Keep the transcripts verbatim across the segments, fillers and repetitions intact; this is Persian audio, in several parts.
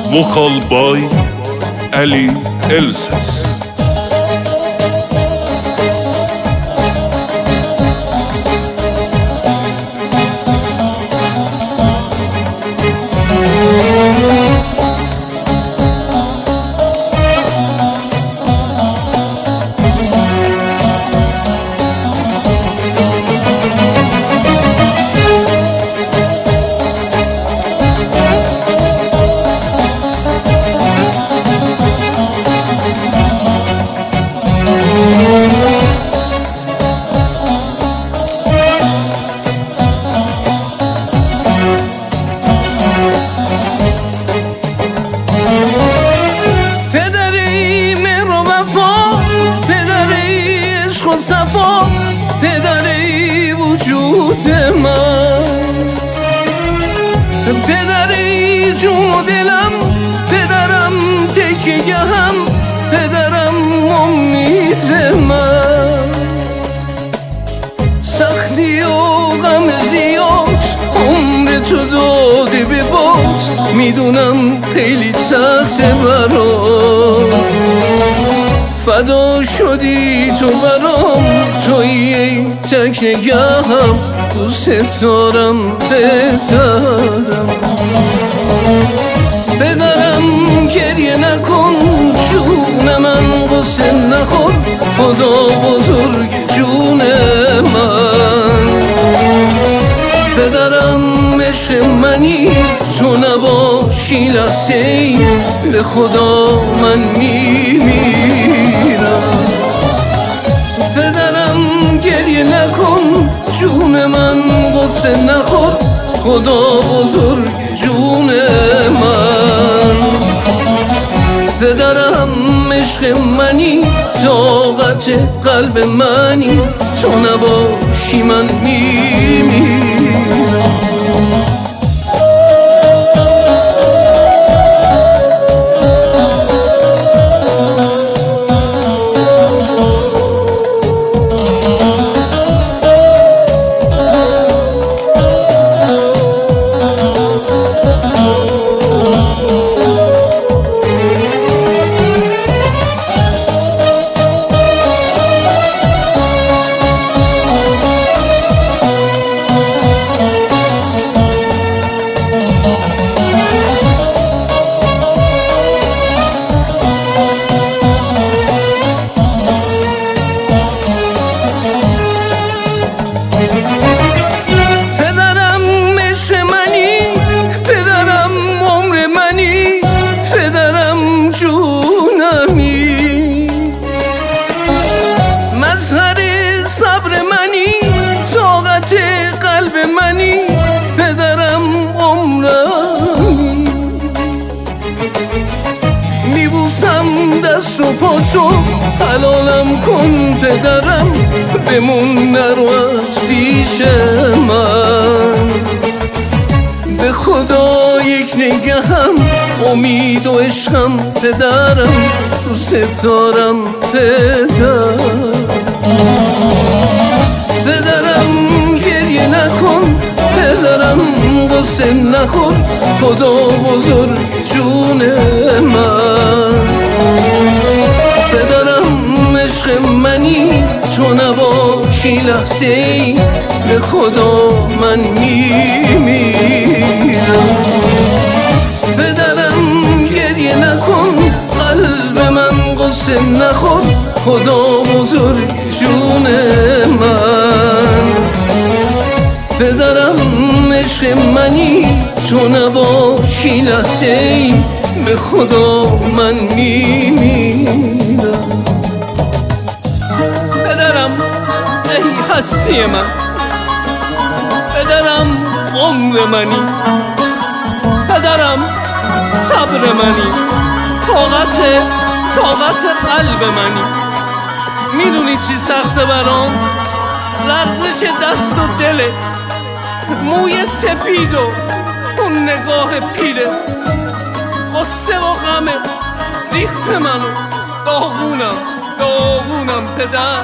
vocal by Ali Elsas. صفا پدری وجود من، پدری جون و دلم، پدرم تکیه هم، پدرم امید من. سختی و غم زیاد عمر تو داده به باد، میدونم خیلی سخته برام، فدا شدی تو برام، تویی تک نگهم، دوست دارم پدرم. پدرم گریه نکن جون من، غصه نخور خدا بزرگ جون من. پدرم عشق منی، تو نباشی لحظه ای به خدا من میمیرم. پدرم گریه نکن جون من، غصه نخور خدا بزرگ جون من. پدرم عشق منی، طاقت قلب منی، تو نباشی من میمیرم. پدرم عشق منی، پدرم عمر منی، پدرم جونمی، مظهر صبر منی، طاقت قلب منی، پدرم عمرمی. میبوسم دست و پاتو، حلالم کن پدرم، بمون نرو از پیش من. به خدا یک نگهم، امید و عشقم پدرم، دوست دارم پدرم. پدرم گریه نکن پدرم، غصه نخور خدا بزرگ جون من. پدرم عشق منی، تو نباشی لحظه ای به خدا من میمیرم. پدرم گریه نکن قلب من، غصه نخور خدا بزرگ جون من. پدرم عشق منی، تو نباشی لحظه ای به خدا من میمیرم. پدرم ای هستی من، پدرم عمر منی، پدرم صبر منی، طاقت طاقت قلب منی. میدونی چی سخته برام؟ لرزش دست و دلت، موی سپید و اون نگاه پیرت، غصه و غمت ریخت منو، داغونم داغونم پدر.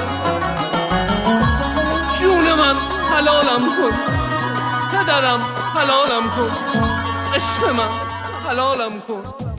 جون من حلالم کن پدرم، حلالم کن عشق من، حلالم کن.